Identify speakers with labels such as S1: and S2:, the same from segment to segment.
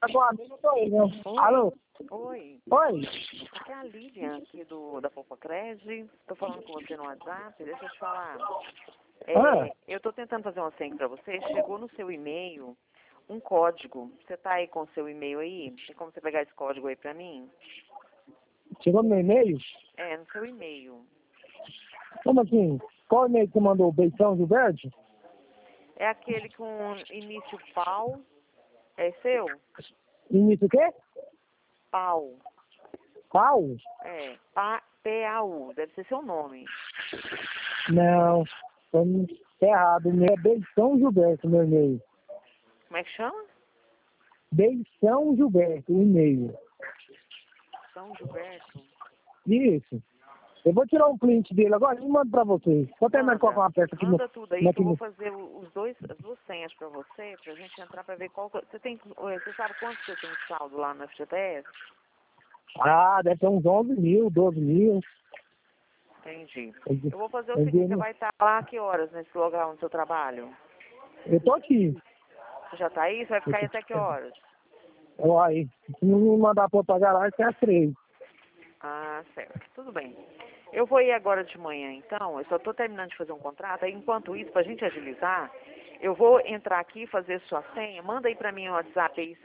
S1: Agora mesmo eu tô aí, né?
S2: Oi.
S1: Alô?
S2: Oi.
S1: Oi?
S2: Aqui é a Lívia, aqui da Popocred. Tô falando com você no WhatsApp. Deixa eu te falar. Eu tô tentando fazer uma senha pra você. Chegou no seu e-mail um código. Você tá aí com o seu e-mail aí? Tem como você pegar esse código aí pra mim?
S1: Chegou no meu e-mail?
S2: É, no seu e-mail.
S1: Como assim? Qual e-mail que você mandou? Beitão Gilberto?
S2: É aquele com início pau. É seu?
S1: Início o quê?
S2: Pau.
S1: Pau?
S2: É, P-A-U. Deve ser seu nome.
S1: Não, tá errado. O meu é Beitão Gilberto, meu e-mail.
S2: Como é que chama?
S1: Beitão Gilberto, o e-mail.
S2: São Gilberto.
S1: Isso. Eu vou tirar um print dele agora e mando pra vocês. Vou terminar de colocar uma peça aqui
S2: Manda tudo aí que eu vou
S1: no...
S2: fazer as duas senhas pra você, pra gente entrar pra ver qual que... Você sabe quanto você tem de saldo lá no FGTS?
S1: Ah, deve ter uns 11 mil, 12 mil.
S2: Entendi. Eu vou fazer o seguinte, você vai estar lá a que horas nesse lugar onde eu trabalho?
S1: Eu tô aqui.
S2: Você já tá aí? Você vai ficar aí até que horas?
S1: Aí, se não me mandar pôr pra garagem, tem as 3.
S2: Ah, certo. Tudo bem. Eu vou ir agora de manhã, então. Eu só estou terminando de fazer um contrato. Aí, enquanto isso, para a gente agilizar, eu vou entrar aqui e fazer sua senha. Manda aí para mim no WhatsApp aí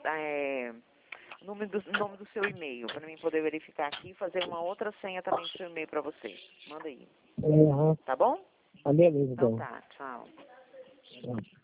S2: nome do seu e-mail, para mim poder verificar aqui e fazer uma outra senha também do seu e-mail para você. Manda aí.
S1: Uhum.
S2: Tá bom?
S1: Beleza,
S2: Então
S1: então.
S2: tá. Tchau.
S1: Tchau.